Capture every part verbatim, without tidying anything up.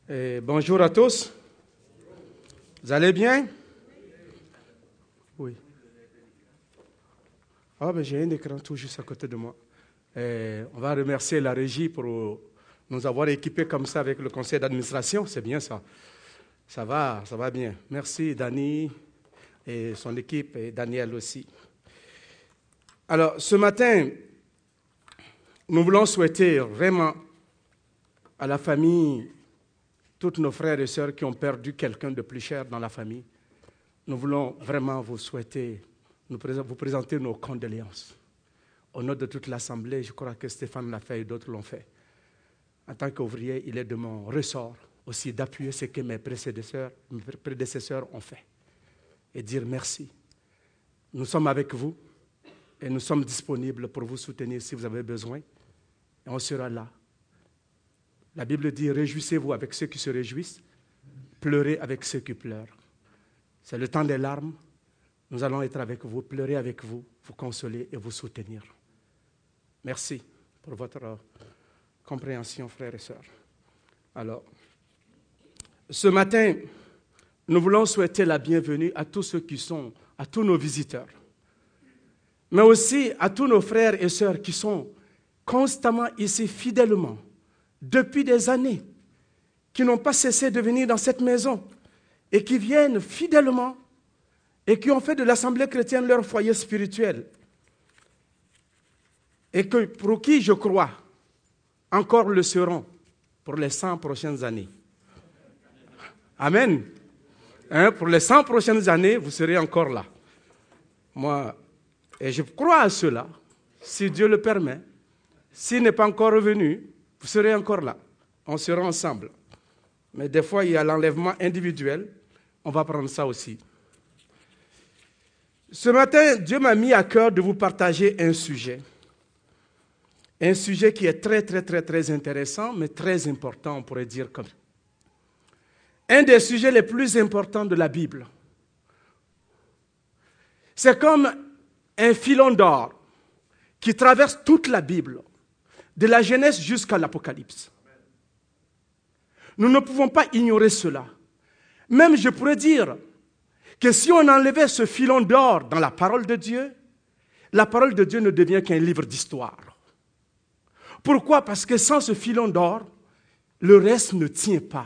Et bonjour à tous. Vous allez bien? Oui. Ah, ben j'ai un écran tout juste à côté de moi. Et on va remercier la régie pour nous avoir équipés comme ça avec le conseil d'administration. C'est bien ça. Ça va, ça va bien. Merci Dani et son équipe et Daniel aussi. Alors, ce matin, nous voulons souhaiter vraiment à la famille, tous nos frères et sœurs qui ont perdu quelqu'un de plus cher dans la famille, nous voulons vraiment vous souhaiter, nous vous présenter nos condoléances. Au nom de toute l'Assemblée, je crois que Stéphane l'a fait et d'autres l'ont fait. En tant qu'ouvrier, il est de mon ressort aussi d'appuyer ce que mes prédécesseurs, mes prédécesseurs ont fait et dire merci. Nous sommes avec vous et nous sommes disponibles pour vous soutenir si vous avez besoin. Et on sera là. La Bible dit, réjouissez-vous avec ceux qui se réjouissent, pleurez avec ceux qui pleurent. C'est le temps des larmes. Nous allons être avec vous, pleurer avec vous, vous consoler et vous soutenir. Merci pour votre compréhension, frères et sœurs. Alors, ce matin, nous voulons souhaiter la bienvenue à tous ceux qui sont, à tous nos visiteurs, mais aussi à tous nos frères et sœurs qui sont constamment ici fidèlement, depuis des années, qui n'ont pas cessé de venir dans cette maison et qui viennent fidèlement et qui ont fait de l'Assemblée chrétienne leur foyer spirituel. Et que, pour qui, je crois, encore le seront pour les cent prochaines années. Amen. Hein, pour les cent prochaines années, vous serez encore là. Moi, et je crois à cela, si Dieu le permet. S'il n'est pas encore revenu, vous serez encore là. On sera ensemble. Mais des fois, il y a l'enlèvement individuel. On va prendre ça aussi. Ce matin, Dieu m'a mis à cœur de vous partager un sujet. Un sujet qui est très, très, très, très intéressant, mais très important, on pourrait dire comme ça. Un des sujets les plus importants de la Bible. C'est comme un filon d'or qui traverse toute la Bible, de la Genèse jusqu'à l'Apocalypse. Nous ne pouvons pas ignorer cela. Même, je pourrais dire que si on enlevait ce filon d'or dans la parole de Dieu, la parole de Dieu ne devient qu'un livre d'histoire. Pourquoi? Parce que sans ce filon d'or, le reste ne tient pas.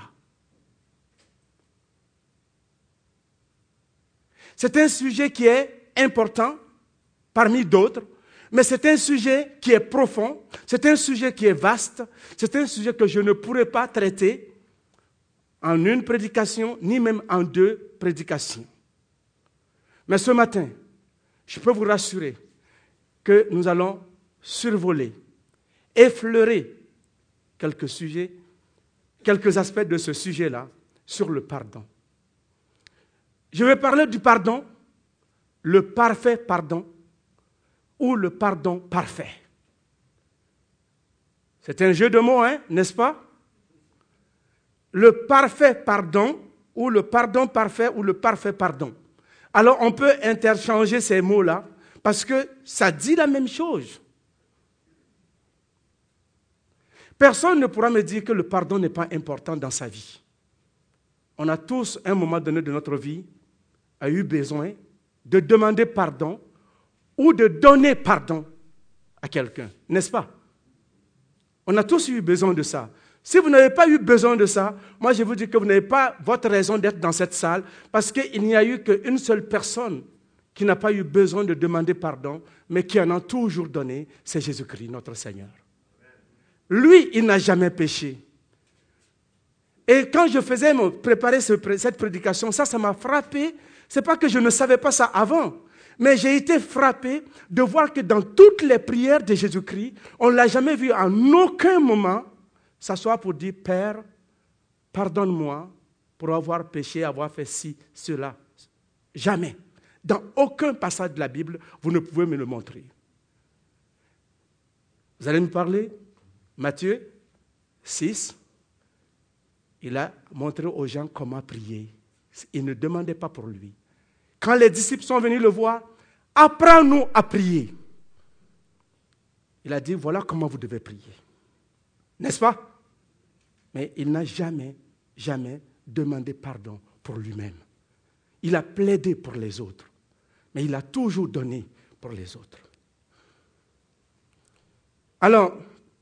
C'est un sujet qui est important parmi d'autres, mais c'est un sujet qui est profond, c'est un sujet qui est vaste, c'est un sujet que je ne pourrais pas traiter en une prédication, ni même en deux prédications. Mais ce matin, je peux vous rassurer que nous allons survoler, effleurer quelques sujets, quelques aspects de ce sujet-là sur le pardon. Je vais parler du pardon, le parfait pardon, ou le pardon parfait. C'est un jeu de mots, hein, n'est-ce pas? Le parfait pardon, ou le pardon parfait, ou le parfait pardon. Alors, on peut interchanger ces mots-là, parce que ça dit la même chose. Personne ne pourra me dire que le pardon n'est pas important dans sa vie. On a tous, à un moment donné de notre vie, a eu besoin de demander pardon ou de donner pardon à quelqu'un, n'est-ce pas? On a tous eu besoin de ça. Si vous n'avez pas eu besoin de ça, moi je vous dis que vous n'avez pas votre raison d'être dans cette salle parce qu'il n'y a eu qu'une seule personne qui n'a pas eu besoin de demander pardon, mais qui en a toujours donné, c'est Jésus-Christ, notre Seigneur. Lui, il n'a jamais péché. Et quand je faisais me préparer cette prédication, ça, ça m'a frappé. Ce n'est pas que je ne savais pas ça avant, mais j'ai été frappé de voir que dans toutes les prières de Jésus-Christ, on ne l'a jamais vu en aucun moment s'asseoir pour dire « Père, pardonne-moi pour avoir péché, avoir fait ci, cela. » Jamais. Dans aucun passage de la Bible, vous ne pouvez me le montrer. Vous allez me parler? Matthieu six, il a montré aux gens comment prier. Il ne demandait pas pour lui. Quand les disciples sont venus le voir, apprends-nous à prier. Il a dit, voilà comment vous devez prier. N'est-ce pas? Mais il n'a jamais jamais demandé pardon pour lui-même. Il a plaidé pour les autres, mais il a toujours donné pour les autres. Alors,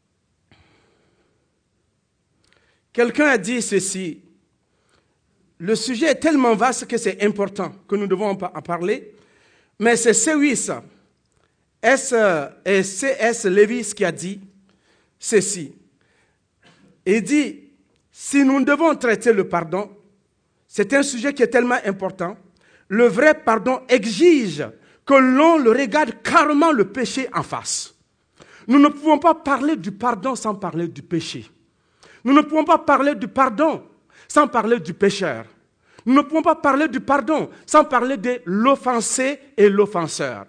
quelqu'un a dit ceci, le sujet est tellement vaste que c'est important que nous devons en parler, mais c'est C huit S et C S Lewis qui a dit ceci. Il dit, si nous devons traiter le pardon, c'est un sujet qui est tellement important, le vrai pardon exige que l'on le regarde carrément le péché en face. Nous ne pouvons pas parler du pardon sans parler du péché. Nous ne pouvons pas parler du pardon sans parler du pécheur. Nous ne pouvons pas parler du pardon sans parler de l'offensé et l'offenseur.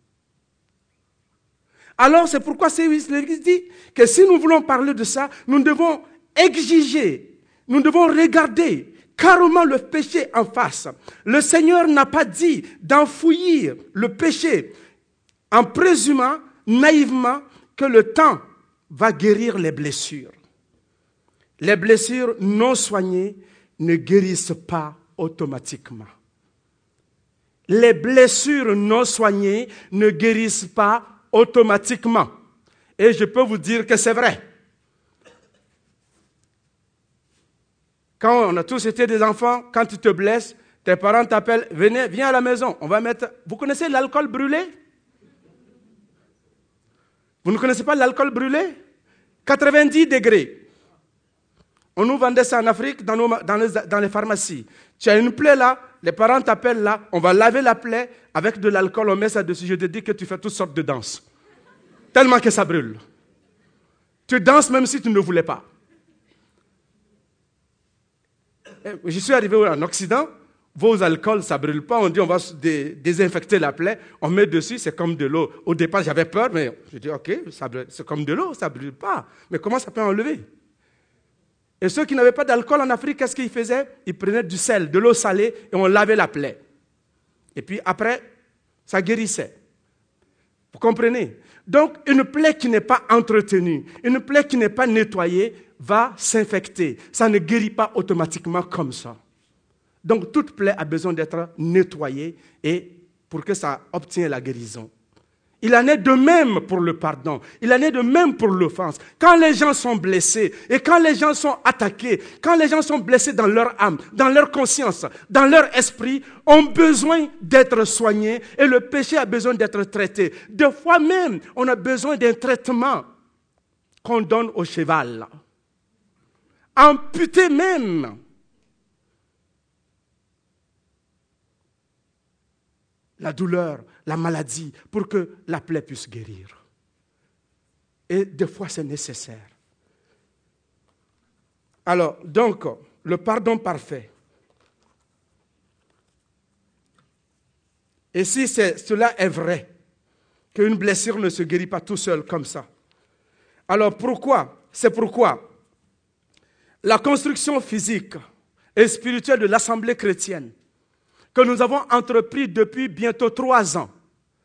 Alors c'est pourquoi l'Église dit que si nous voulons parler de ça, nous devons exiger, nous devons regarder carrément le péché en face. Le Seigneur n'a pas dit d'enfouir le péché en présumant naïvement que le temps va guérir les blessures. Les blessures non soignées ne guérissent pas automatiquement. Les blessures non soignées ne guérissent pas automatiquement. Et je peux vous dire que c'est vrai. Quand on a tous été des enfants, quand tu te blesses, tes parents t'appellent, venez, viens à la maison, on va mettre... Vous connaissez l'alcool brûlé? Vous ne connaissez pas l'alcool brûlé? quatre-vingt-dix degrés. On nous vendait ça en Afrique, dans, nos, dans, les, dans les pharmacies. Tu as une plaie là, les parents t'appellent là, on va laver la plaie, avec de l'alcool, on met ça dessus. Je te dis que tu fais toutes sortes de danses. Tellement que ça brûle. Tu danses même si tu ne voulais pas. Je suis arrivé en Occident, vos alcools, ça ne brûle pas. On dit on va dé- désinfecter la plaie, on met dessus, c'est comme de l'eau. Au départ, j'avais peur, mais je dis ok, ça brûle, c'est comme de l'eau, ça ne brûle pas. Mais comment ça peut enlever? Et ceux qui n'avaient pas d'alcool en Afrique, qu'est-ce qu'ils faisaient? Ils prenaient du sel, de l'eau salée, et on lavait la plaie. Et puis après, ça guérissait. Vous comprenez? Donc, une plaie qui n'est pas entretenue, une plaie qui n'est pas nettoyée, va s'infecter. Ça ne guérit pas automatiquement comme ça. Donc, toute plaie a besoin d'être nettoyée et pour que ça obtienne la guérison. Il en est de même pour le pardon. Il en est de même pour l'offense. Quand les gens sont blessés et quand les gens sont attaqués, quand les gens sont blessés dans leur âme, dans leur conscience, dans leur esprit, ont besoin d'être soignés et le péché a besoin d'être traité. Des fois même, on a besoin d'un traitement qu'on donne au cheval. Amputé même. La douleur, la maladie, pour que la plaie puisse guérir. Et des fois, c'est nécessaire. Alors, donc, le pardon parfait. Et si c'est, cela est vrai, qu'une blessure ne se guérit pas tout seul comme ça, alors pourquoi? C'est pourquoi la construction physique et spirituelle de l'Assemblée chrétienne que nous avons entrepris depuis bientôt trois ans,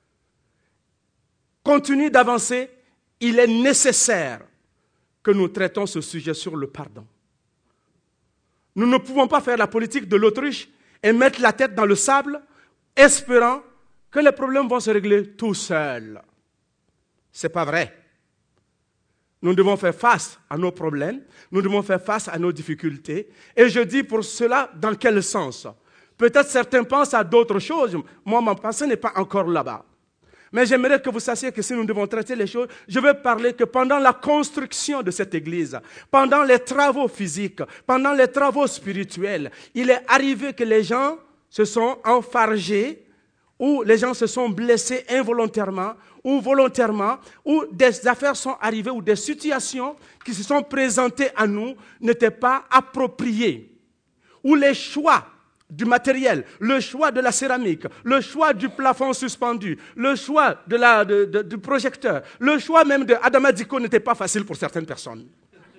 continue d'avancer, il est nécessaire que nous traitons ce sujet sur le pardon. Nous ne pouvons pas faire la politique de l'autruche et mettre la tête dans le sable, espérant que les problèmes vont se régler tout seuls. Ce n'est pas vrai. Nous devons faire face à nos problèmes, nous devons faire face à nos difficultés. Et je dis pour cela, dans quel sens? Peut-être certains pensent à d'autres choses. Moi, ma pensée n'est pas encore là-bas. Mais j'aimerais que vous sachiez que si nous devons traiter les choses, je veux parler que pendant la construction de cette église, pendant les travaux physiques, pendant les travaux spirituels, il est arrivé que les gens se sont enfargés, ou les gens se sont blessés involontairement, ou volontairement, ou des affaires sont arrivées, ou des situations qui se sont présentées à nous n'étaient pas appropriées, ou les choix du matériel, le choix de la céramique, le choix du plafond suspendu, le choix de la, de, de, du projecteur, le choix même de Adama Diko n'était pas facile pour certaines personnes.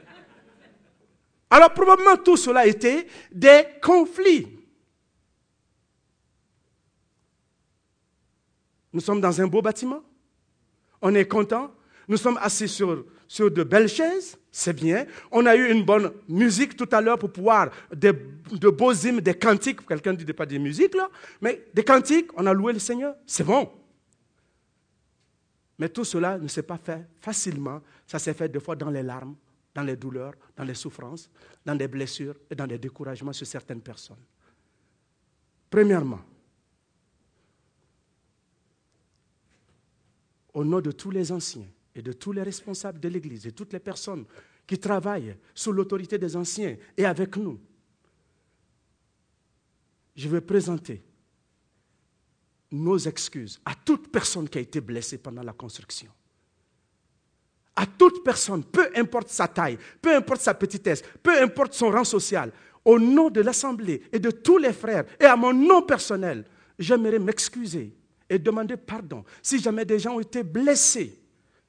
Alors probablement tout cela était des conflits. Nous sommes dans un beau bâtiment, on est content, nous sommes assis sur sur de belles chaises, c'est bien. On a eu une bonne musique tout à l'heure pour pouvoir, des, de beaux hymnes, des cantiques. Quelqu'un ne dit pas des musiques, là, mais des cantiques, on a loué le Seigneur, c'est bon. Mais tout cela ne s'est pas fait facilement. Ça s'est fait des fois dans les larmes, dans les douleurs, dans les souffrances, dans des blessures et dans des découragements sur certaines personnes. Premièrement, au nom de tous les anciens et de tous les responsables de l'Église et toutes les personnes qui travaillent sous l'autorité des anciens et avec nous, je vais présenter nos excuses à toute personne qui a été blessée pendant la construction. À toute personne, peu importe sa taille, peu importe sa petitesse, peu importe son rang social, au nom de l'Assemblée et de tous les frères et à mon nom personnel, j'aimerais m'excuser et demander pardon si jamais des gens ont été blessés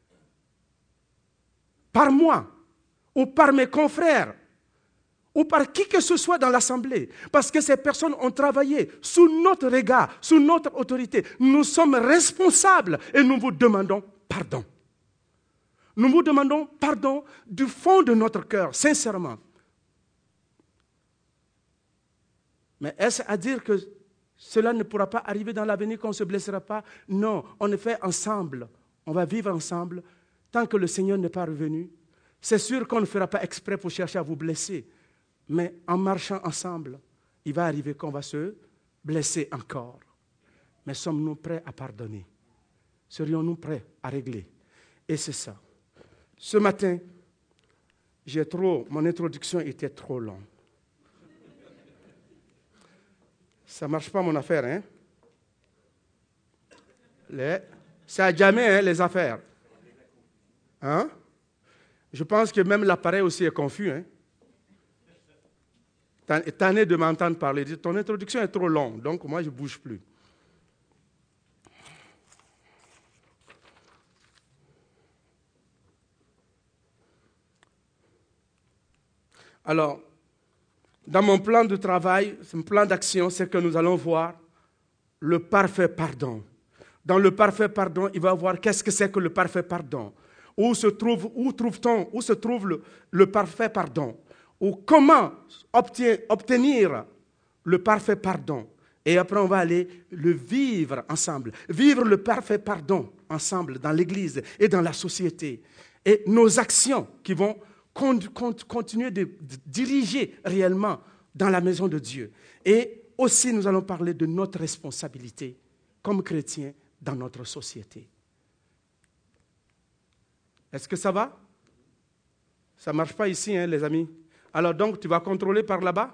par moi ou par mes confrères ou par qui que ce soit dans l'Assemblée, parce que ces personnes ont travaillé sous notre regard, sous notre autorité. Nous sommes responsables et nous vous demandons pardon. Nous vous demandons pardon du fond de notre cœur, sincèrement. Mais est-ce à dire que cela ne pourra pas arriver dans l'avenir, qu'on ne se blessera pas? Non, on est fait ensemble. On va vivre ensemble tant que le Seigneur n'est pas revenu. C'est sûr qu'on ne fera pas exprès pour chercher à vous blesser. Mais en marchant ensemble, il va arriver qu'on va se blesser encore. Mais sommes-nous prêts à pardonner? Serions-nous prêts à régler? Et c'est ça. Ce matin, j'ai trop, mon introduction était trop longue. Ça ne marche pas mon affaire, hein? Les, ça a jamais, hein, les affaires. Hein? Je pense que même l'appareil aussi est confus, hein? Tanné de m'entendre parler. Ton introduction est trop longue, donc moi je ne bouge plus. Alors, dans mon plan de travail, mon plan d'action, c'est que nous allons voir le parfait pardon. Dans le parfait pardon, il va voir qu'est-ce que c'est que le parfait pardon. Où se trouve, où trouve-t-on, où se trouve le, le parfait pardon? Ou comment obtient, obtenir le parfait pardon? Et après, on va aller le vivre ensemble. Vivre le parfait pardon ensemble dans l'Église et dans la société. Et nos actions qui vont continuer de diriger réellement dans la maison de Dieu. Et aussi, nous allons parler de notre responsabilité comme chrétiens dans notre société. Est-ce que ça va? Ça ne marche pas ici, hein, les amis? Alors donc, tu vas contrôler par là-bas?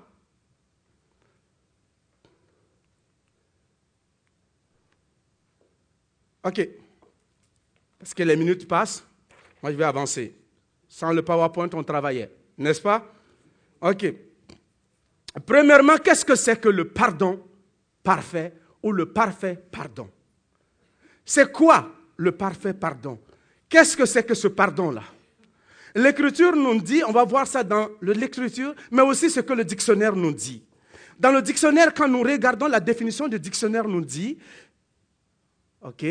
OK. Parce que les minutes passent, moi je vais avancer. Sans le PowerPoint, on travaillait, n'est-ce pas? OK. Premièrement, qu'est-ce que c'est que le pardon parfait ou le parfait pardon? C'est quoi le parfait pardon? Qu'est-ce que c'est que ce pardon-là? L'Écriture nous dit, on va voir ça dans l'Écriture, mais aussi ce que le dictionnaire nous dit. Dans le dictionnaire, quand nous regardons la définition du dictionnaire nous dit, OK,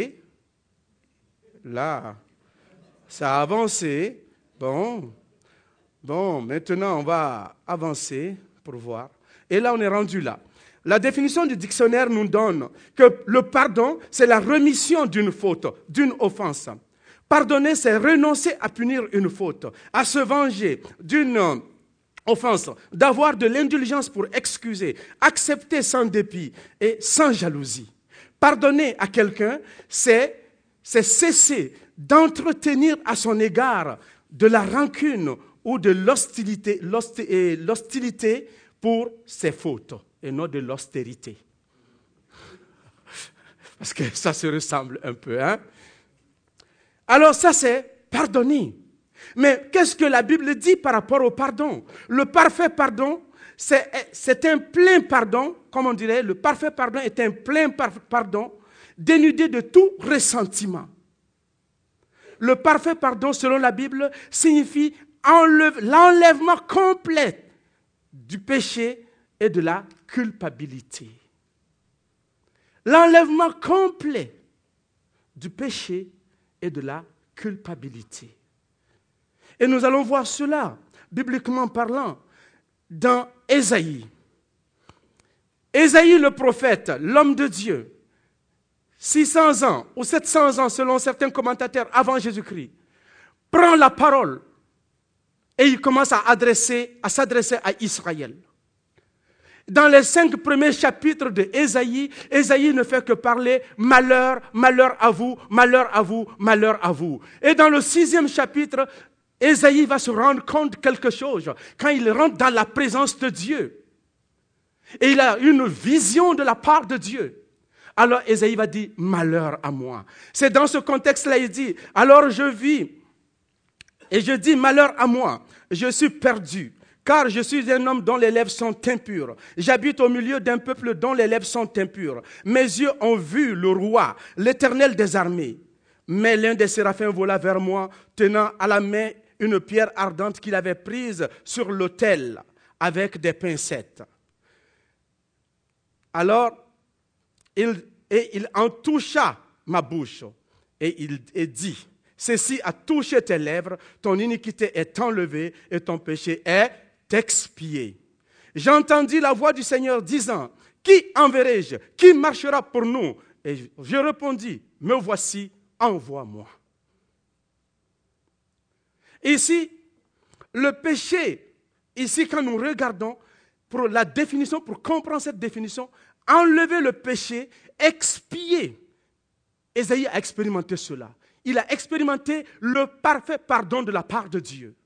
là, ça a avancé. Bon, bon, maintenant on va avancer pour voir. Et là, on est rendu là. La définition du dictionnaire nous donne que le pardon, c'est la remission d'une faute, d'une offense. Pardonner, c'est renoncer à punir une faute, à se venger d'une offense, d'avoir de l'indulgence pour excuser, accepter sans dépit et sans jalousie. Pardonner à quelqu'un, c'est, c'est cesser d'entretenir à son égard de la rancune ou de l'hostilité, l'hostilité pour ses fautes et non de l'austérité. Parce que ça se ressemble un peu, hein? Alors ça, c'est pardonner. Mais qu'est-ce que la Bible dit par rapport au pardon? Le parfait pardon, c'est, c'est un plein pardon, comme on dirait, le parfait pardon est un plein pardon dénudé de tout ressentiment. Le parfait pardon, selon la Bible, signifie enlève, l'enlèvement complet du péché et de la culpabilité. L'enlèvement complet du péché et de la culpabilité. Et nous allons voir cela, bibliquement parlant, dans Ésaïe. Ésaïe le prophète, l'homme de Dieu, six cents ans ou sept cents ans selon certains commentateurs avant Jésus-Christ, prend la parole et il commence à, adresser, à s'adresser à Israël. Dans les cinq premiers chapitres de Ésaïe, Ésaïe ne fait que parler malheur, malheur à vous, malheur à vous, malheur à vous. Et dans le sixième chapitre, Ésaïe va se rendre compte de quelque chose quand il rentre dans la présence de Dieu. Et il a une vision de la part de Dieu. Alors Ésaïe va dire, malheur à moi. C'est dans ce contexte-là, il dit, alors je vis et je dis, malheur à moi, je suis perdu. Car je suis un homme dont les lèvres sont impures. J'habite au milieu d'un peuple dont les lèvres sont impures. Mes yeux ont vu le roi, l'Éternel des armées. Mais l'un des séraphins vola vers moi, tenant à la main une pierre ardente qu'il avait prise sur l'autel avec des pincettes. Alors, il, et il en toucha ma bouche et il et dit, ceci a touché tes lèvres, ton iniquité est enlevée et ton péché est expié. J'entendis la voix du Seigneur disant, qui enverrai-je? Qui marchera pour nous? Et je répondis, me voici, envoie-moi. Ici, le péché, ici quand nous regardons, pour la définition, pour comprendre cette définition, enlever le péché, expier. Ésaïe a expérimenté cela. Il a expérimenté le parfait pardon de la part de Dieu.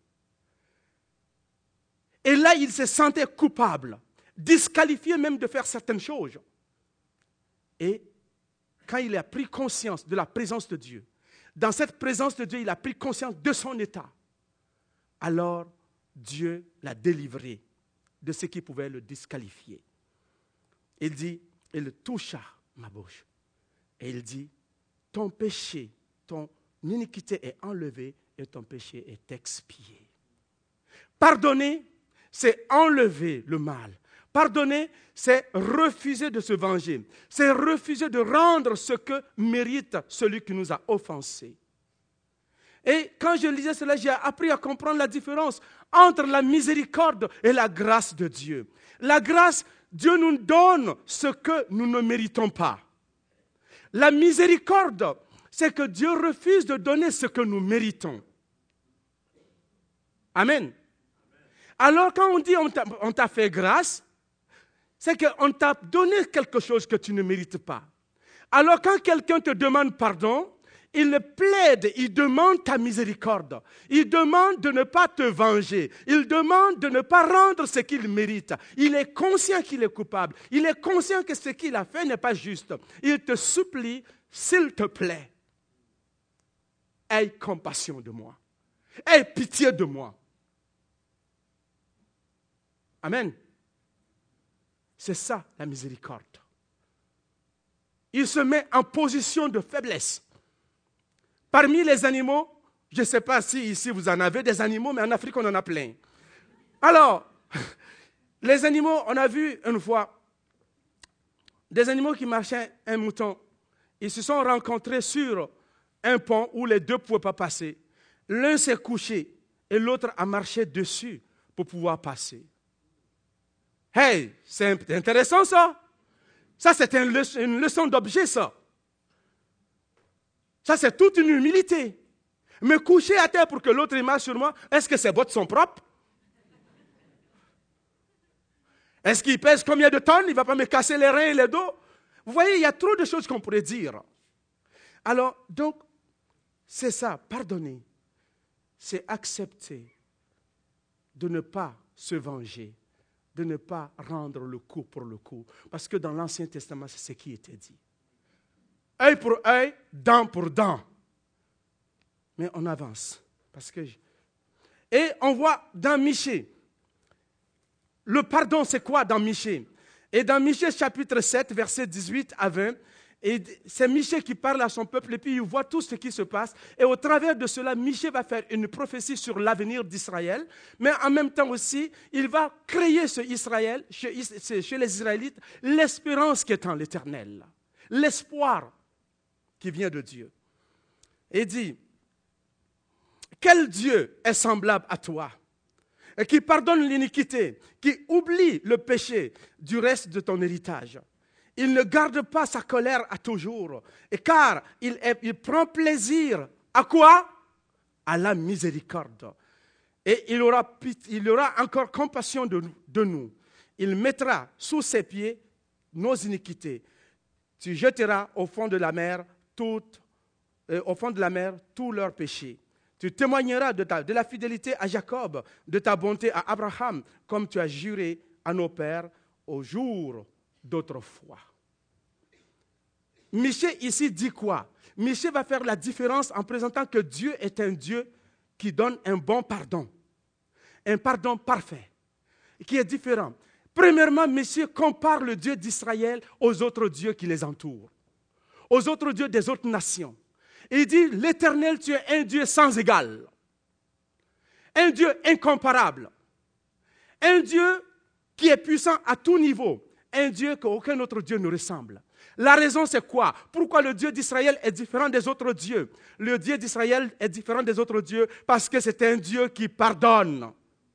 Et là, il se sentait coupable, disqualifié même de faire certaines choses. Et quand il a pris conscience de la présence de Dieu, dans cette présence de Dieu, il a pris conscience de son état. Alors, Dieu l'a délivré de ce qui pouvait le disqualifier. Il dit, il toucha ma bouche. Et il dit, ton péché, ton iniquité est enlevée et ton péché est expié. Pardonner, c'est enlever le mal. Pardonner, c'est refuser de se venger. C'est refuser de rendre ce que mérite celui qui nous a offensés. Et quand je lisais cela, j'ai appris à comprendre la différence entre la miséricorde et la grâce de Dieu. La grâce, Dieu nous donne ce que nous ne méritons pas. La miséricorde, c'est que Dieu refuse de donner ce que nous méritons. Amen. Alors quand on dit on t'a, on t'a fait grâce, c'est qu'on t'a donné quelque chose que tu ne mérites pas. Alors quand quelqu'un te demande pardon, il plaide, il demande ta miséricorde. Il demande de ne pas te venger. Il demande de ne pas rendre ce qu'il mérite. Il est conscient qu'il est coupable. Il est conscient que ce qu'il a fait n'est pas juste. Il te supplie, s'il te plaît, aie compassion de moi. Aie pitié de moi. Amen. C'est ça la miséricorde. Il se met en position de faiblesse. Parmi les animaux, je ne sais pas si ici vous en avez des animaux, mais en Afrique on en a plein. Alors, les animaux, on a vu une fois des animaux qui marchaient un mouton. Ils se sont rencontrés sur un pont où les deux ne pouvaient pas passer. L'un s'est couché et l'autre a marché dessus pour pouvoir passer. Hey, c'est intéressant ça. Ça, c'est une leçon, une leçon d'objet, ça. Ça, c'est toute une humilité. Me coucher à terre pour que l'autre marche sur moi, est-ce que ses bottes sont propres? Est-ce qu'il pèse combien de tonnes? Il ne va pas me casser les reins et les dos? Vous voyez, il y a trop de choses qu'on pourrait dire. Alors, donc, c'est ça, pardonner. C'est accepter de ne pas se venger, de ne pas rendre le coup pour le coup. Parce que dans l'Ancien Testament, c'est ce qui était dit. Œil pour œil, dent pour dent. Mais on avance. Parce que... Et on voit dans Michée, le pardon c'est quoi dans Michée? Et dans Michée chapitre sept, versets dix-huit à vingt, et c'est Michée qui parle à son peuple et puis il voit tout ce qui se passe. Et au travers de cela, Michée va faire une prophétie sur l'avenir d'Israël, mais en même temps aussi, il va créer ce Israël, chez, chez les Israélites, l'espérance qui est en l'Éternel, l'espoir qui vient de Dieu. Et dit, quel Dieu est semblable à toi et qui pardonne l'iniquité, qui oublie le péché du reste de ton héritage? Il ne garde pas sa colère à toujours, et car il, est, il prend plaisir à quoi? À la miséricorde. Et il aura, il aura encore compassion de, de nous. Il mettra sous ses pieds nos iniquités. Tu jetteras au fond de la mer, toutes, euh, au fond de la mer tous leurs péchés. Tu témoigneras de, ta, de la fidélité à Jacob, de ta bonté à Abraham, comme tu as juré à nos pères au jour d'autrefois. Michée ici dit quoi? Michée va faire la différence en présentant que Dieu est un Dieu qui donne un bon pardon. Un pardon parfait, qui est différent. Premièrement, Michée compare le Dieu d'Israël aux autres dieux qui les entourent, aux autres dieux des autres nations. Et il dit, l'Éternel, tu es un Dieu sans égal, un Dieu incomparable, un Dieu qui est puissant à tout niveau, un Dieu qu'aucun autre Dieu ne ressemble. La raison, c'est quoi? Pourquoi le Dieu d'Israël est différent des autres dieux? Le Dieu d'Israël est différent des autres dieux parce que c'est un Dieu qui pardonne.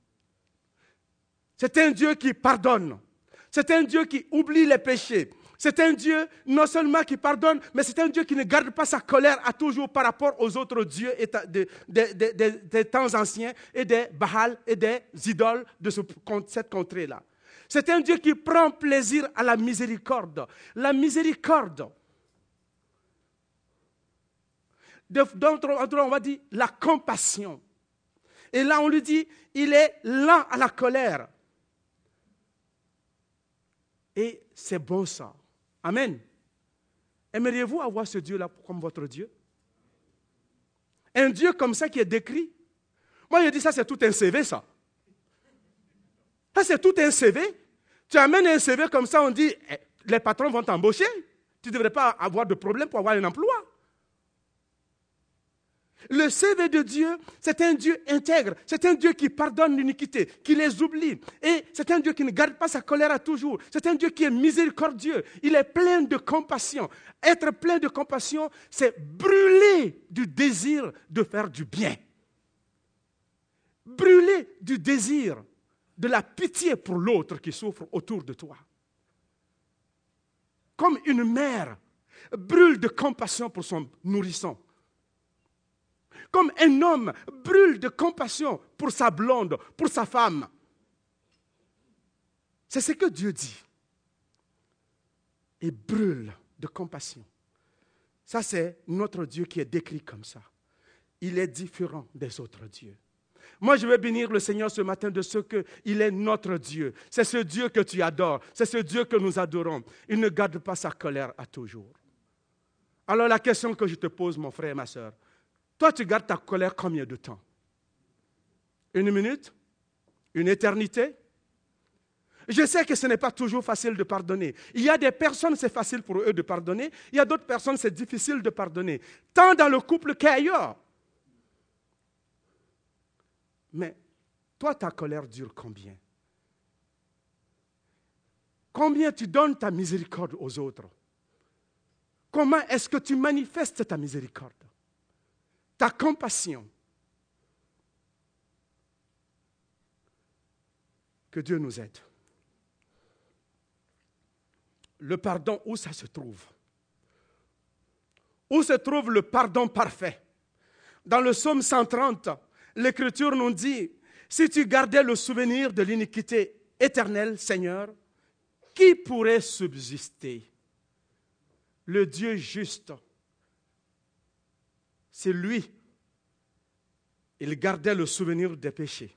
C'est un Dieu qui pardonne. C'est un Dieu qui oublie les péchés. C'est un Dieu non seulement qui pardonne, mais c'est un Dieu qui ne garde pas sa colère à toujours par rapport aux autres dieux des de, de, de, de temps anciens et des Baal et des idoles de ce, cette contrée-là. C'est un Dieu qui prend plaisir à la miséricorde. La miséricorde, d'autres endroits on va dire la compassion. Et là on lui dit, il est lent à la colère. Et c'est bon ça. Amen. Aimeriez-vous avoir ce Dieu-là comme votre Dieu? Un Dieu comme ça qui est décrit. Moi, je dis ça, c'est tout un C V, ça. Ça, c'est tout un C V. Tu amènes un C V comme ça, on dit, eh, les patrons vont t'embaucher. Tu ne devrais pas avoir de problème pour avoir un emploi. Le C V de Dieu, c'est un Dieu intègre, c'est un Dieu qui pardonne l'iniquité, qui les oublie. Et c'est un Dieu qui ne garde pas sa colère à toujours. C'est un Dieu qui est miséricordieux. Il est plein de compassion. Être plein de compassion, c'est brûler du désir de faire du bien. Brûler du désir de la pitié pour l'autre qui souffre autour de toi. Comme une mère brûle de compassion pour son nourrisson. Comme un homme brûle de compassion pour sa blonde, pour sa femme. C'est ce que Dieu dit. Il brûle de compassion. Ça, c'est notre Dieu qui est décrit comme ça. Il est différent des autres dieux. Moi, je vais bénir le Seigneur ce matin de ce qu'il est notre Dieu. C'est ce Dieu que tu adores. C'est ce Dieu que nous adorons. Il ne garde pas sa colère à toujours. Alors, la question que je te pose, mon frère et ma soeur, toi, tu gardes ta colère combien de temps? Une minute? Une éternité? Je sais que ce n'est pas toujours facile de pardonner. Il y a des personnes, c'est facile pour eux de pardonner. Il y a d'autres personnes, c'est difficile de pardonner. Tant dans le couple qu'ailleurs. Mais toi, ta colère dure combien? Combien tu donnes ta miséricorde aux autres? Comment est-ce que tu manifestes ta miséricorde? Ta compassion. Que Dieu nous aide. Le pardon, où ça se trouve? Où se trouve le pardon parfait? Dans le psaume cent trente, l'Écriture nous dit, si tu gardais le souvenir de l'iniquité éternelle, Seigneur, qui pourrait subsister? Le Dieu juste. C'est lui. Il gardait le souvenir des péchés.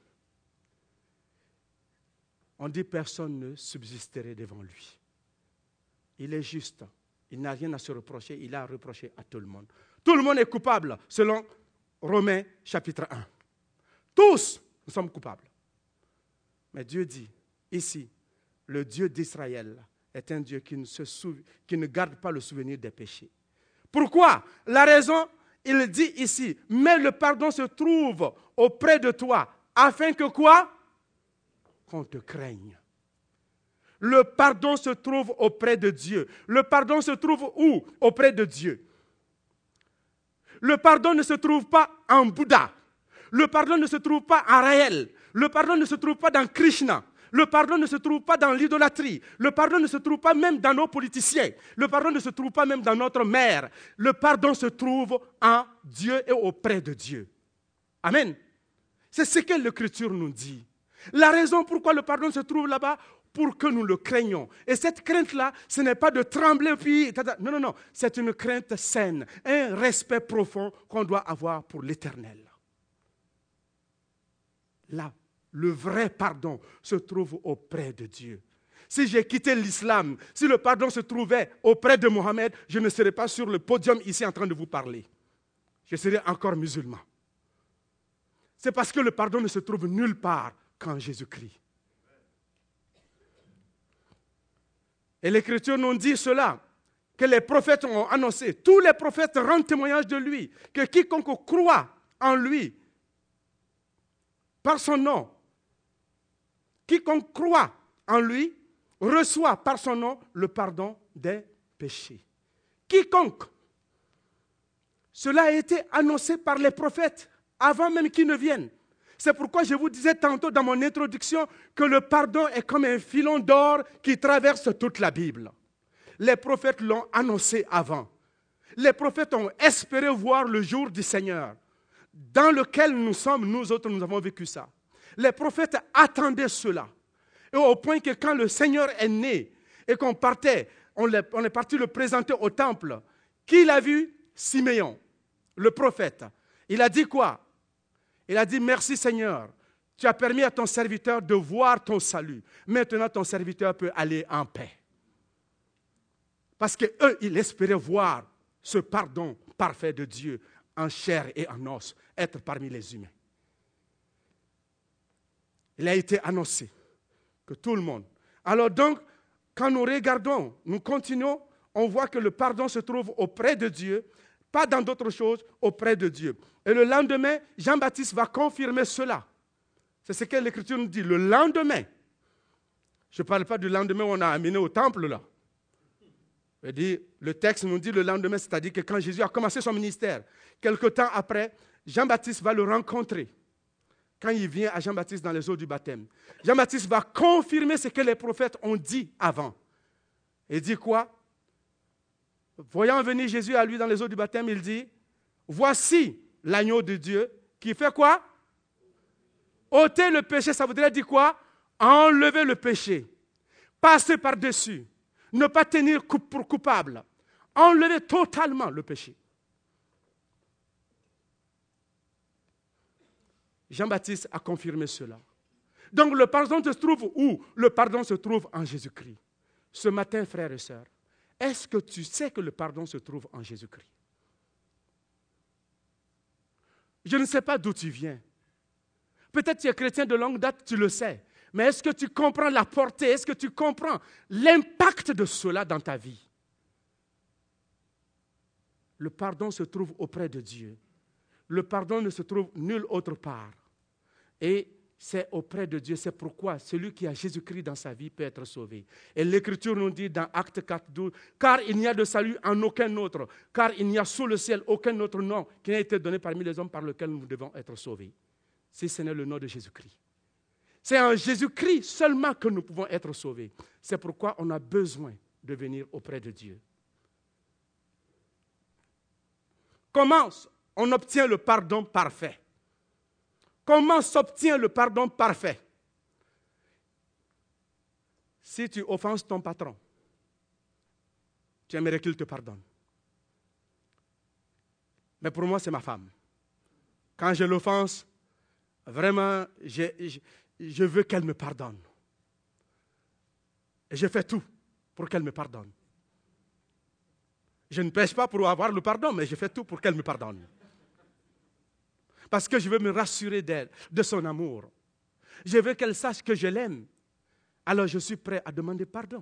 On dit personne ne subsisterait devant lui. Il est juste. Il n'a rien à se reprocher. Il a à reprocher à tout le monde. Tout le monde est coupable, selon Romains chapitre un. Tous, nous sommes coupables. Mais Dieu dit, ici, le Dieu d'Israël est un Dieu qui ne, se sou... qui ne garde pas le souvenir des péchés. Pourquoi? La raison, il dit ici, mais le pardon se trouve auprès de toi, afin que quoi? Qu'on te craigne. Le pardon se trouve auprès de Dieu. Le pardon se trouve où? Auprès de Dieu. Le pardon ne se trouve pas en Bouddha. Le pardon ne se trouve pas en réel. Le pardon ne se trouve pas dans Krishna. Le pardon ne se trouve pas dans l'idolâtrie. Le pardon ne se trouve pas même dans nos politiciens. Le pardon ne se trouve pas même dans notre mère. Le pardon se trouve en Dieu et auprès de Dieu. Amen. C'est ce que l'Écriture nous dit. La raison pourquoi le pardon se trouve là-bas, pour que nous le craignions. Et cette crainte-là, ce n'est pas de trembler, puis... Non, non, non. C'est une crainte saine, un respect profond qu'on doit avoir pour l'Éternel. Là, le vrai pardon se trouve auprès de Dieu. Si j'ai quitté l'islam, si le pardon se trouvait auprès de Mohammed, je ne serais pas sur le podium ici en train de vous parler. Je serais encore musulman. C'est parce que le pardon ne se trouve nulle part qu'en Jésus-Christ. Et l'Écriture nous dit cela, que les prophètes ont annoncé. Tous les prophètes rendent témoignage de lui, que quiconque croit en lui, par son nom, quiconque croit en lui, reçoit par son nom le pardon des péchés. Quiconque. Cela a été annoncé par les prophètes avant même qu'ils ne viennent. C'est pourquoi je vous disais tantôt dans mon introduction que le pardon est comme un filon d'or qui traverse toute la Bible. Les prophètes l'ont annoncé avant. Les prophètes ont espéré voir le jour du Seigneur, dans lequel nous sommes, nous autres, nous avons vécu ça. Les prophètes attendaient cela. Et au point que quand le Seigneur est né et qu'on partait, on est parti le présenter au temple, qui l'a vu? Siméon, le prophète. Il a dit quoi? Il a dit, merci Seigneur, tu as permis à ton serviteur de voir ton salut. Maintenant, ton serviteur peut aller en paix. Parce qu'eux, ils espéraient voir ce pardon parfait de Dieu en chair et en os, être parmi les humains. Il a été annoncé que tout le monde. Alors donc, quand nous regardons, nous continuons, on voit que le pardon se trouve auprès de Dieu, pas dans d'autres choses, auprès de Dieu. Et le lendemain, Jean-Baptiste va confirmer cela. C'est ce que l'Écriture nous dit. Le lendemain, je ne parle pas du lendemain où on a amené au temple, là. Je dis, le texte nous dit le lendemain, c'est-à-dire que quand Jésus a commencé son ministère, quelque temps après, Jean-Baptiste va le rencontrer. Quand il vient à Jean-Baptiste dans les eaux du baptême, Jean-Baptiste va confirmer ce que les prophètes ont dit avant. Il dit quoi? Voyant venir Jésus à lui dans les eaux du baptême, il dit, voici l'agneau de Dieu qui fait quoi? Ôter le péché, ça voudrait dire quoi? Enlever le péché, passer par-dessus, ne pas tenir pour coupable, enlever totalement le péché. Jean-Baptiste a confirmé cela. Donc le pardon se trouve où? Le pardon se trouve en Jésus-Christ. Ce matin, frères et sœurs, est-ce que tu sais que le pardon se trouve en Jésus-Christ? Je ne sais pas d'où tu viens. Peut-être tu es chrétien de longue date, tu le sais. Mais est-ce que tu comprends la portée? Est-ce que tu comprends l'impact de cela dans ta vie? Le pardon se trouve auprès de Dieu. Le pardon ne se trouve nulle autre part. Et c'est auprès de Dieu. C'est pourquoi celui qui a Jésus-Christ dans sa vie peut être sauvé. Et l'Écriture nous dit dans Actes quatre, douze, « Car il n'y a de salut en aucun autre, car il n'y a sous le ciel aucun autre nom qui n'a été donné parmi les hommes par lequel nous devons être sauvés. » Si ce n'est le nom de Jésus-Christ. C'est en Jésus-Christ seulement que nous pouvons être sauvés. C'est pourquoi on a besoin de venir auprès de Dieu. Comment on obtient le pardon parfait? Comment s'obtient le pardon parfait? Si tu offenses ton patron, tu aimerais qu'il te pardonne. Mais pour moi, c'est ma femme. Quand je l'offense, vraiment, je, je, je veux qu'elle me pardonne. Et je fais tout pour qu'elle me pardonne. Je ne pêche pas pour avoir le pardon, mais je fais tout pour qu'elle me pardonne. Parce que je veux me rassurer d'elle, de son amour. Je veux qu'elle sache que je l'aime. Alors je suis prêt à demander pardon.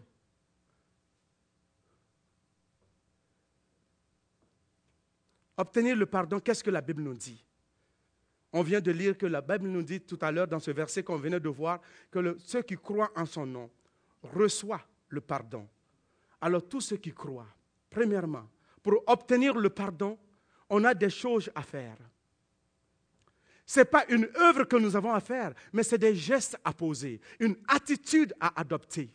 Obtenir le pardon, qu'est-ce que la Bible nous dit? On vient de lire que la Bible nous dit tout à l'heure dans ce verset qu'on venait de voir que le, ceux qui croient en son nom reçoivent le pardon. Alors tous ceux qui croient, premièrement, pour obtenir le pardon, on a des choses à faire. Ce n'est pas une œuvre que nous avons à faire, mais c'est des gestes à poser, une attitude à adopter.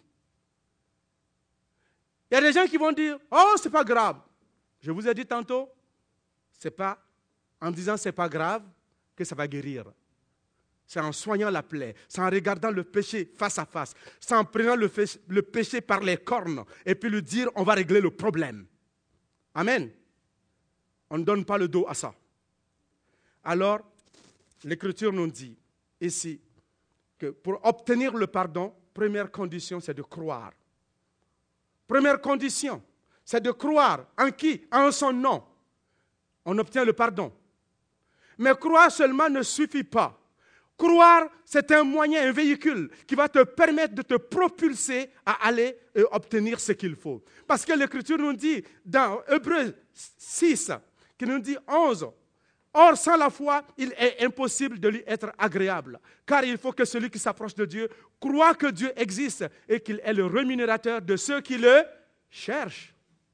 Il y a des gens qui vont dire, oh, ce n'est pas grave. Je vous ai dit tantôt, c'est pas en disant ce n'est pas grave que ça va guérir. C'est en soignant la plaie, c'est en regardant le péché face à face, c'est en prenant le, péché, le péché par les cornes et puis lui dire, on va régler le problème. Amen. On ne donne pas le dos à ça. Alors, l'Écriture nous dit ici que pour obtenir le pardon, première condition, c'est de croire. Première condition, c'est de croire en qui? En son nom. On obtient le pardon. Mais croire seulement ne suffit pas. Croire, c'est un moyen, un véhicule qui va te permettre de te propulser à aller et obtenir ce qu'il faut. Parce que l'Écriture nous dit dans Hébreux six, qui nous dit onze, or sans la foi, il est impossible de lui être agréable. Car il faut que celui qui s'approche de Dieu croit que Dieu existe et qu'il est le rémunérateur de ceux qui le cherchent.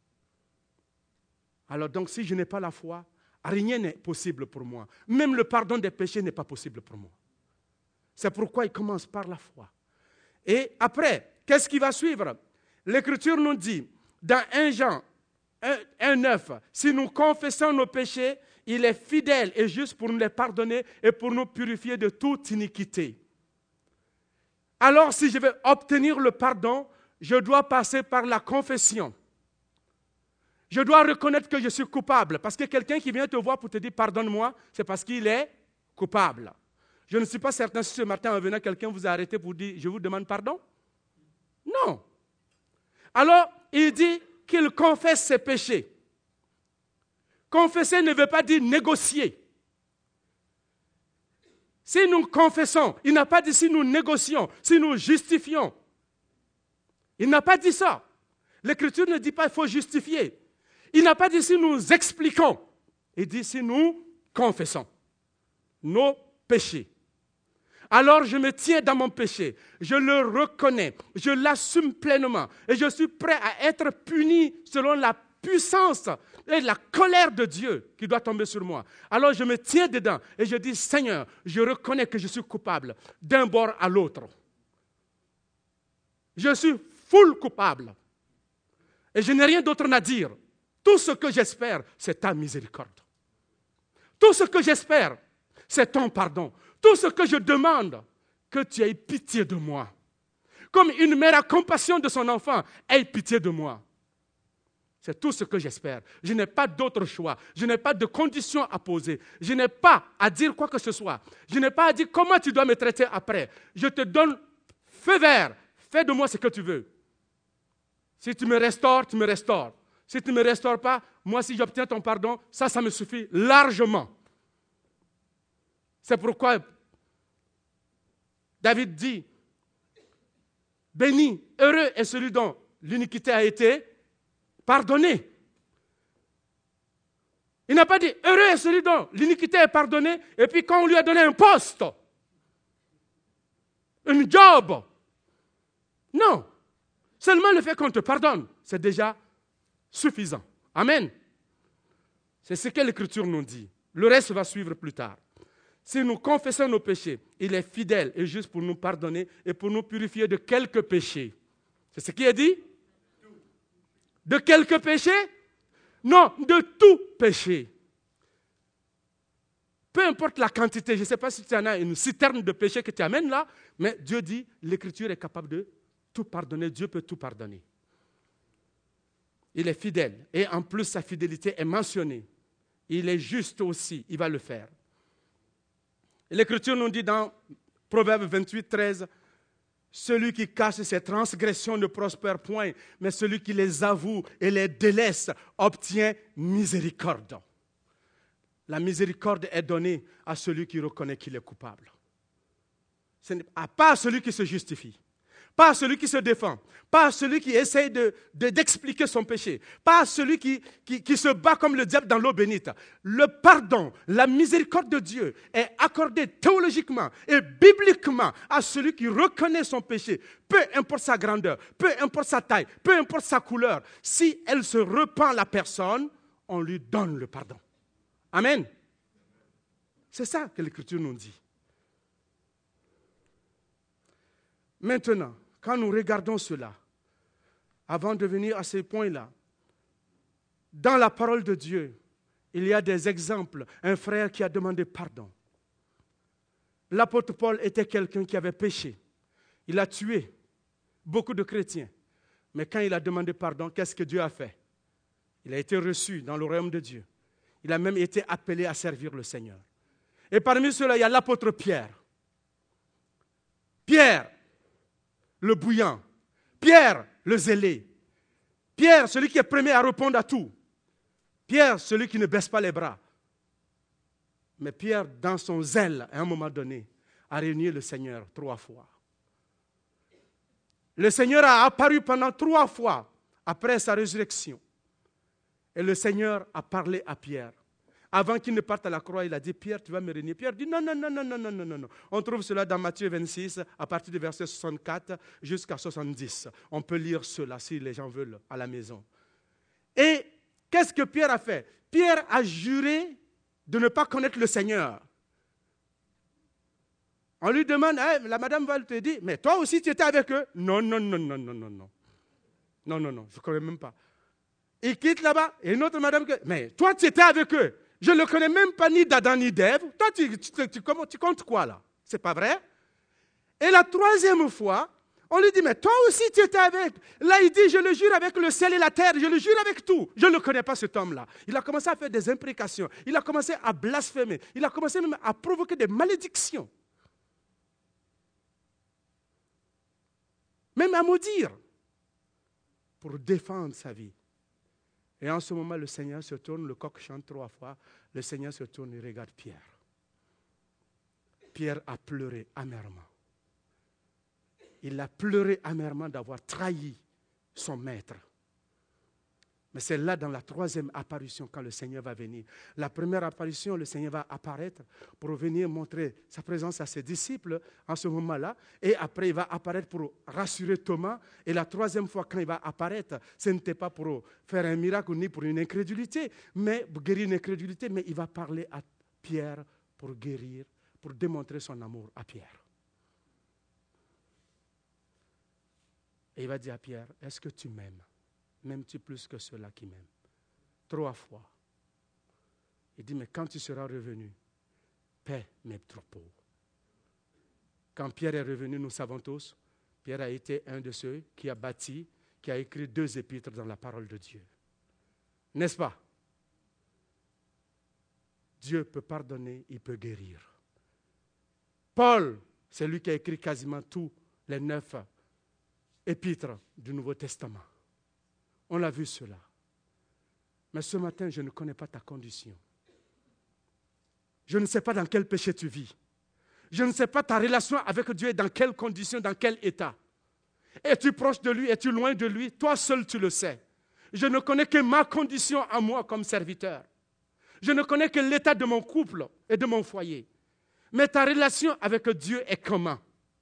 Alors donc, si je n'ai pas la foi, rien n'est possible pour moi. Même le pardon des péchés n'est pas possible pour moi. C'est pourquoi il commence par la foi. Et après, qu'est-ce qui va suivre? L'Écriture nous dit, dans un Jean un neuf, si nous confessons nos péchés, il est fidèle et juste pour nous les pardonner et pour nous purifier de toute iniquité. Alors, si je veux obtenir le pardon, je dois passer par la confession. Je dois reconnaître que je suis coupable. Parce que quelqu'un qui vient te voir pour te dire « pardonne-moi », c'est parce qu'il est coupable. Je ne suis pas certain si ce matin, en venant, quelqu'un vous a arrêté pour dire « je vous demande pardon ». Non. Alors, il dit qu'il confesse ses péchés. Confesser ne veut pas dire négocier. Si nous confessons, il n'a pas dit si nous négocions, si nous justifions. Il n'a pas dit ça. L'Écriture ne dit pas qu'il faut justifier. Il n'a pas dit si nous expliquons. Il dit si nous confessons nos péchés. Alors je me tiens dans mon péché, je le reconnais, je l'assume pleinement et je suis prêt à être puni selon la puissance et la colère de Dieu qui doit tomber sur moi. Alors je me tiens dedans et je dis, Seigneur, je reconnais que je suis coupable d'un bord à l'autre. Je suis full coupable et je n'ai rien d'autre à dire. Tout ce que j'espère, c'est ta miséricorde. Tout ce que j'espère, c'est ton pardon. Tout ce que je demande, que tu aies pitié de moi. Comme une mère a compassion de son enfant, aie pitié de moi. C'est tout ce que j'espère. Je n'ai pas d'autre choix. Je n'ai pas de conditions à poser. Je n'ai pas à dire quoi que ce soit. Je n'ai pas à dire comment tu dois me traiter après. Je te donne feu vert. Fais de moi ce que tu veux. Si tu me restaures, tu me restaures. Si tu ne me restaures pas, moi, si j'obtiens ton pardon, ça, ça me suffit largement. C'est pourquoi David dit, béni, heureux est celui dont l'iniquité a été pardonnée. Il n'a pas dit, heureux est celui dont l'iniquité est pardonnée, et puis quand on lui a donné un poste, un job. Non. Seulement le fait qu'on te pardonne, c'est déjà suffisant. Amen. C'est ce que l'Écriture nous dit. Le reste va suivre plus tard. Si nous confessons nos péchés, il est fidèle et juste pour nous pardonner et pour nous purifier de quelques péchés. C'est ce qui est dit? De quelques péchés? Non, de tout péché. Peu importe la quantité, je ne sais pas si tu en as une citerne de péché que tu amènes là, mais Dieu dit, l'Écriture est capable de tout pardonner, Dieu peut tout pardonner. Il est fidèle et en plus sa fidélité est mentionnée. Il est juste aussi, il va le faire. L'Écriture nous dit dans Proverbe vingt-huit, treize, celui qui cache ses transgressions ne prospère point, mais celui qui les avoue et les délaisse obtient miséricorde. La miséricorde est donnée à celui qui reconnaît qu'il est coupable. Ce n'est pas à celui qui se justifie, pas à celui qui se défend, pas à celui qui essaye de, de, d'expliquer son péché, pas à celui qui, qui, qui se bat comme le diable dans l'eau bénite. Le pardon, la miséricorde de Dieu est accordée théologiquement et bibliquement à celui qui reconnaît son péché, peu importe sa grandeur, peu importe sa taille, peu importe sa couleur. Si elle se repent la personne, on lui donne le pardon. Amen. C'est ça que l'Écriture nous dit. Maintenant, quand nous regardons cela, avant de venir à ces points-là, dans la parole de Dieu, il y a des exemples. Un frère qui a demandé pardon. L'apôtre Paul était quelqu'un qui avait péché. Il a tué beaucoup de chrétiens. Mais quand il a demandé pardon, qu'est-ce que Dieu a fait? Il a été reçu dans le royaume de Dieu. Il a même été appelé à servir le Seigneur. Et parmi ceux-là, il y a l'apôtre Pierre. Pierre, le bouillant. Pierre, le zélé. Pierre, celui qui est premier à répondre à tout. Pierre, celui qui ne baisse pas les bras. Mais Pierre, dans son zèle, à un moment donné, a réuni le Seigneur trois fois. Le Seigneur a apparu pendant trois fois après sa résurrection. Et le Seigneur a parlé à Pierre. Avant qu'il ne parte à la croix, il a dit, Pierre, tu vas me régner. Pierre dit, non, non, non, non, non, non, non, non. On trouve cela dans Matthieu vingt-six, à partir du verset soixante-quatre jusqu'à soixante-dix. On peut lire cela si les gens veulent à la maison. Et qu'est-ce que Pierre a fait? Pierre a juré de ne pas connaître le Seigneur. On lui demande, hey, la madame va te dire, mais toi aussi tu étais avec eux? Non, non, non, non, non, non, non. Non, non, non, je ne connais même pas. Il quitte là-bas, et une autre madame, mais toi tu étais avec eux. Je ne le connais même pas ni d'Adam ni d'Ève. Toi, tu, tu, tu, tu, tu comptes quoi là? C'est pas vrai? Et la troisième fois, on lui dit, mais toi aussi tu étais avec. Là, il dit, je le jure avec le ciel et la terre, je le jure avec tout. Je ne connais pas cet homme-là. Il a commencé à faire des imprécations. Il a commencé à blasphémer. Il a commencé même à provoquer des malédictions. Même à maudire. Pour défendre sa vie. Et en ce moment, le Seigneur se tourne, le coq chante trois fois. Le Seigneur se tourne et regarde Pierre. Pierre a pleuré amèrement. Il a pleuré amèrement d'avoir trahi son maître. Mais c'est là, dans la troisième apparition, quand le Seigneur va venir. La première apparition, le Seigneur va apparaître pour venir montrer sa présence à ses disciples en ce moment-là. Et après, il va apparaître pour rassurer Thomas. Et la troisième fois, quand il va apparaître, ce n'était pas pour faire un miracle ni pour une incrédulité, mais pour guérir une incrédulité, mais il va parler à Pierre pour guérir, pour démontrer son amour à Pierre. Et il va dire à Pierre, est-ce que tu m'aimes? M'aimes-tu plus que ceux-là qui m'aiment? Trois fois. Il dit, mais quand tu seras revenu, paie mes troupeaux. Quand Pierre est revenu, nous savons tous, Pierre a été un de ceux qui a bâti, qui a écrit deux épîtres dans la parole de Dieu. N'est-ce pas? Dieu peut pardonner, il peut guérir. Paul, c'est lui qui a écrit quasiment tous les neuf épîtres du Nouveau Testament. On l'a vu cela. Mais ce matin, je ne connais pas ta condition. Je ne sais pas dans quel péché tu vis. Je ne sais pas ta relation avec Dieu, dans quelles conditions, dans quel état. Es-tu proche de lui, es-tu loin de lui? Toi seul, tu le sais. Je ne connais que ma condition à moi comme serviteur. Je ne connais que l'état de mon couple et de mon foyer. Mais ta relation avec Dieu est comment?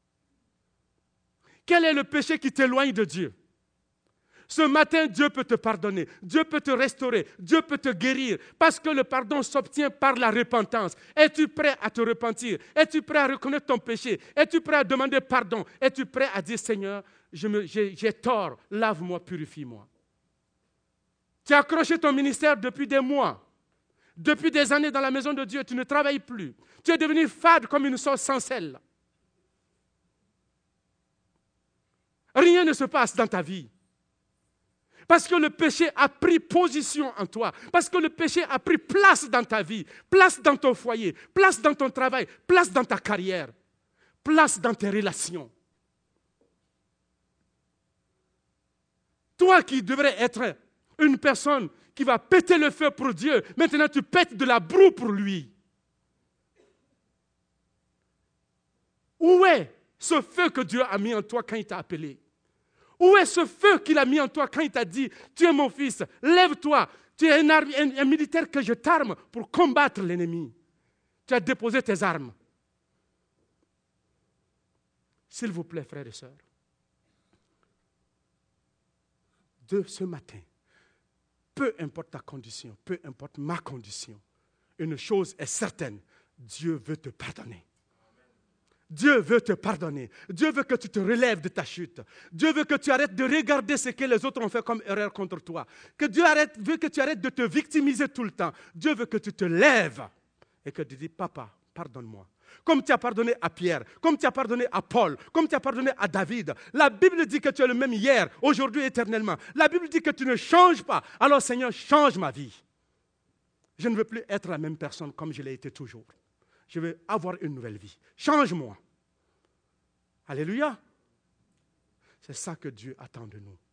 Quel est le péché qui t'éloigne de Dieu? Ce matin, Dieu peut te pardonner, Dieu peut te restaurer, Dieu peut te guérir, parce que le pardon s'obtient par la repentance. Es-tu prêt à te repentir? Es-tu prêt à reconnaître ton péché? Es-tu prêt à demander pardon? Es-tu prêt à dire, Seigneur, je me, j'ai, j'ai tort, lave-moi, purifie-moi? Tu as accroché ton ministère depuis des mois, depuis des années dans la maison de Dieu, tu ne travailles plus. Tu es devenu fade comme une sauce sans sel. Rien ne se passe dans ta vie. Parce que le péché a pris position en toi. Parce que le péché a pris place dans ta vie, place dans ton foyer, place dans ton travail, place dans ta carrière, place dans tes relations. Toi qui devrais être une personne qui va péter le feu pour Dieu, maintenant tu pètes de la broue pour lui. Où est ce feu que Dieu a mis en toi quand il t'a appelé? Où est ce feu qu'il a mis en toi quand il t'a dit, tu es mon fils, lève-toi, tu es un, un, un militaire que je t'arme pour combattre l'ennemi. Tu as déposé tes armes. S'il vous plaît, frères et sœurs, de ce matin, peu importe ta condition, peu importe ma condition, une chose est certaine, Dieu veut te pardonner. Dieu veut te pardonner. Dieu veut que tu te relèves de ta chute. Dieu veut que tu arrêtes de regarder ce que les autres ont fait comme erreur contre toi. Que Dieu arrête, veut que tu arrêtes de te victimiser tout le temps. Dieu veut que tu te lèves et que tu dis, papa, pardonne-moi. Comme tu as pardonné à Pierre, comme tu as pardonné à Paul, comme tu as pardonné à David. La Bible dit que tu es le même hier, aujourd'hui, éternellement. La Bible dit que tu ne changes pas. Alors Seigneur, change ma vie. Je ne veux plus être la même personne comme je l'ai été toujours. Je veux avoir une nouvelle vie. Change-moi. Alléluia. C'est ça que Dieu attend de nous.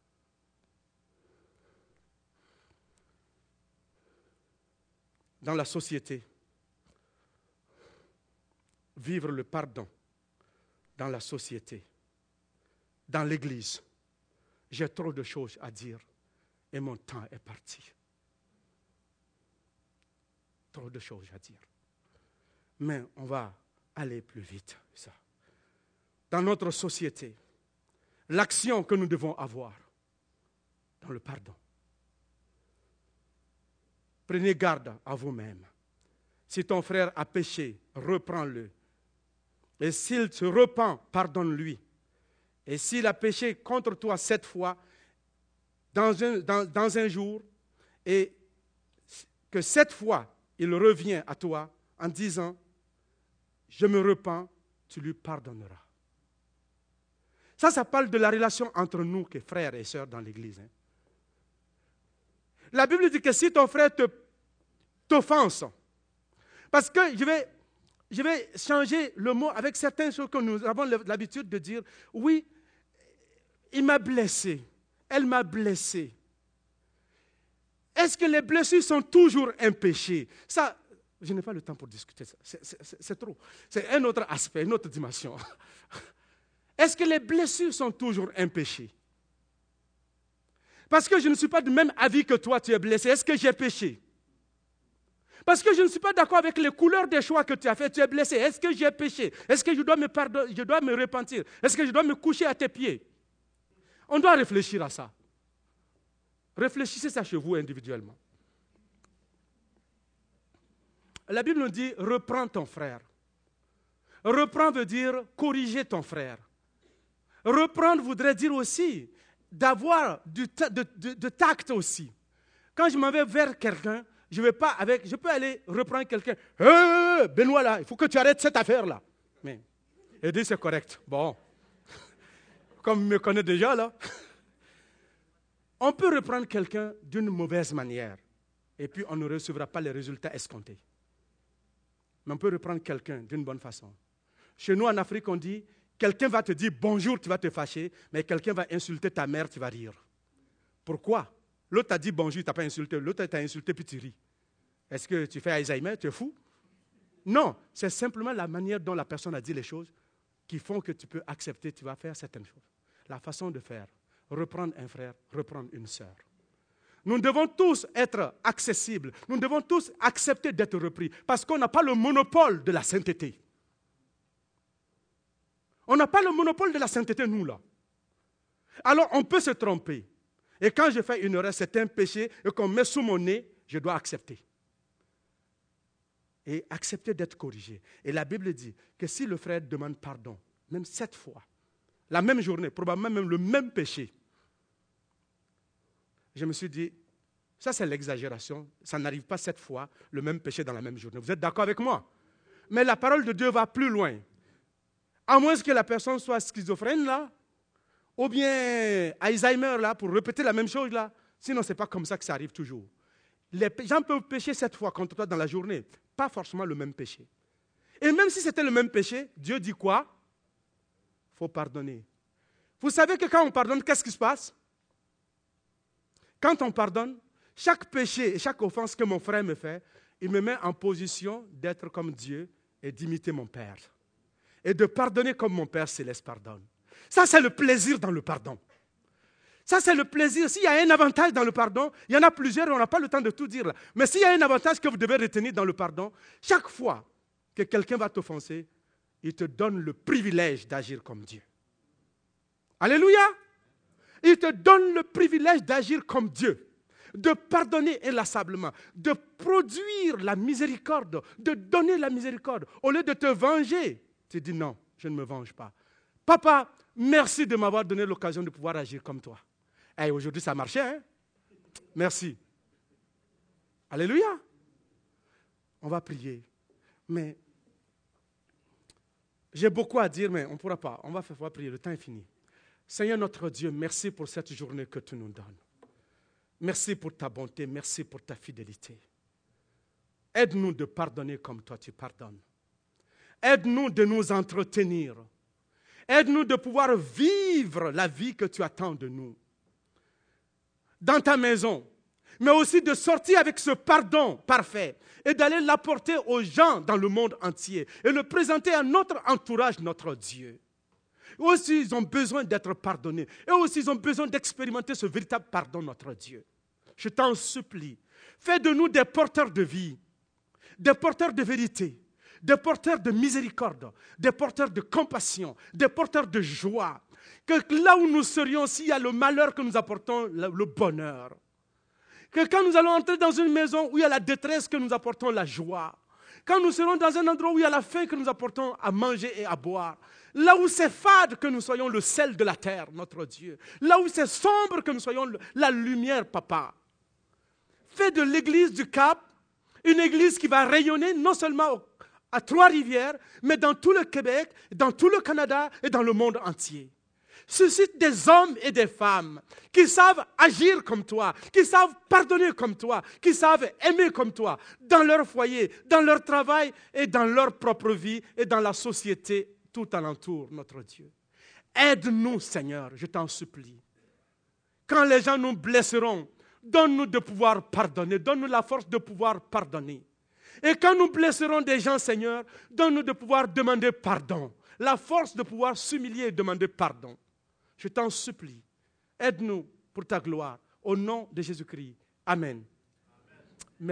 Dans la société, vivre le pardon dans la société, dans l'Église, j'ai trop de choses à dire et mon temps est parti. Trop de choses à dire. Mais on va aller plus vite. Ça. Dans notre société, l'action que nous devons avoir dans le pardon. Prenez garde à vous-même. Si ton frère a péché, reprends-le. Et s'il se repent, pardonne-lui. Et s'il a péché contre toi sept fois, dans un, dans, dans un jour, et que sept fois, il revient à toi en disant, je me repens, tu lui pardonneras. Ça, ça parle de la relation entre nous, que frères et sœurs dans l'Église. Hein. La Bible dit que si ton frère te, t'offense, parce que je vais, je vais changer le mot avec certaines choses que nous avons l'habitude de dire, oui, il m'a blessé, elle m'a blessé. Est-ce que les blessures sont toujours un péché? Ça, je n'ai pas le temps pour discuter ça. C'est, c'est, c'est trop. C'est un autre aspect, une autre dimension. Est-ce que les blessures sont toujours un péché? Parce que je ne suis pas du même avis que toi, tu es blessé. Est-ce que j'ai péché? Parce que je ne suis pas d'accord avec les couleurs des choix que tu as fait, tu es blessé. Est-ce que j'ai péché? Est-ce que je dois me pardonner, je dois me repentir? Est-ce que je dois me coucher à tes pieds? On doit réfléchir à ça. Réfléchissez ça chez vous individuellement. La Bible nous dit, reprends ton frère. Reprends veut dire corriger ton frère. Reprendre voudrait dire aussi d'avoir du ta- de, de, de tact aussi. Quand je m'en vais vers quelqu'un, je vais pas avec, je peux aller reprendre quelqu'un. Hey, Benoît là, il faut que tu arrêtes cette affaire là. Mais, et dit c'est correct. Bon, comme il me connaît déjà là. On peut reprendre quelqu'un d'une mauvaise manière et puis on ne recevra pas les résultats escomptés. Mais on peut reprendre quelqu'un d'une bonne façon. Chez nous en Afrique, on dit, quelqu'un va te dire bonjour, tu vas te fâcher, mais quelqu'un va insulter ta mère, tu vas rire. Pourquoi? L'autre t'a dit bonjour, tu n'as pas insulté. L'autre t'a insulté, puis tu ris. Est-ce que tu fais Alzheimer? Tu es fou? Non, c'est simplement la manière dont la personne a dit les choses qui font que tu peux accepter, tu vas faire certaines choses. La façon de faire. Reprendre un frère, reprendre une sœur. Nous devons tous être accessibles. Nous devons tous accepter d'être repris parce qu'on n'a pas le monopole de la sainteté. On n'a pas le monopole de la sainteté, nous, là. Alors, on peut se tromper. Et quand je fais une erreur, c'est un péché et qu'on met sous mon nez, je dois accepter. Et accepter d'être corrigé. Et la Bible dit que si le frère demande pardon, même sept fois, la même journée, probablement même le même péché, je me suis dit, ça c'est l'exagération, ça n'arrive pas sept fois, le même péché dans la même journée. Vous êtes d'accord avec moi? Mais la parole de Dieu va plus loin. À moins que la personne soit schizophrène là, ou bien Alzheimer là, pour répéter la même chose là. Sinon, ce n'est pas comme ça que ça arrive toujours. Les gens peuvent pécher sept fois contre toi dans la journée, pas forcément le même péché. Et même si c'était le même péché, Dieu dit quoi? Il faut pardonner. Vous savez que quand on pardonne, qu'est-ce qui se passe? Quand on pardonne, chaque péché et chaque offense que mon frère me fait, il me met en position d'être comme Dieu et d'imiter mon Père. Et de pardonner comme mon Père céleste pardonne. Ça, c'est le plaisir dans le pardon. Ça, c'est le plaisir. S'il y a un avantage dans le pardon, il y en a plusieurs, on n'a pas le temps de tout dire là. Mais s'il y a un avantage que vous devez retenir dans le pardon, chaque fois que quelqu'un va t'offenser, il te donne le privilège d'agir comme Dieu. Alléluia! Il te donne le privilège d'agir comme Dieu, de pardonner inlassablement, de produire la miséricorde, de donner la miséricorde. Au lieu de te venger, tu dis non, je ne me venge pas. Papa, merci de m'avoir donné l'occasion de pouvoir agir comme toi. Et aujourd'hui, ça marchait, hein? Merci. Alléluia. On va prier. Mais j'ai beaucoup à dire, mais on ne pourra pas. On va faire prier. Le temps est fini. Seigneur notre Dieu, merci pour cette journée que tu nous donnes. Merci pour ta bonté. Merci pour ta fidélité. Aide-nous de pardonner comme toi tu pardonnes. Aide-nous de nous entretenir. Aide-nous de pouvoir vivre la vie que tu attends de nous. Dans ta maison, mais aussi de sortir avec ce pardon parfait et d'aller l'apporter aux gens dans le monde entier et le présenter à notre entourage, notre Dieu. Eux aussi, ils ont besoin d'être pardonnés. Eux aussi, ils ont besoin d'expérimenter ce véritable pardon, notre Dieu. Je t'en supplie, fais de nous des porteurs de vie, des porteurs de vérité, des porteurs de miséricorde, des porteurs de compassion, des porteurs de joie. Que là où nous serions, s'il y a le malheur, que nous apportons le bonheur. Que quand nous allons entrer dans une maison où il y a la détresse, que nous apportons la joie. Quand nous serons dans un endroit où il y a la faim, que nous apportons à manger et à boire. Là où c'est fade, que nous soyons le sel de la terre, notre Dieu. Là où c'est sombre, que nous soyons la lumière, Papa. Fais de l'église du Cap une église qui va rayonner non seulement à Trois-Rivières, mais dans tout le Québec, dans tout le Canada et dans le monde entier. Suscite des hommes et des femmes qui savent agir comme toi, qui savent pardonner comme toi, qui savent aimer comme toi, dans leur foyer, dans leur travail et dans leur propre vie et dans la société tout alentour, notre Dieu. Aide-nous, Seigneur, je t'en supplie. Quand les gens nous blesseront, donne-nous de pouvoir pardonner, donne-nous la force de pouvoir pardonner. Et quand nous blesserons des gens, Seigneur, donne-nous de pouvoir demander pardon, la force de pouvoir s'humilier et demander pardon. Je t'en supplie, aide-nous pour ta gloire, au nom de Jésus-Christ. Amen.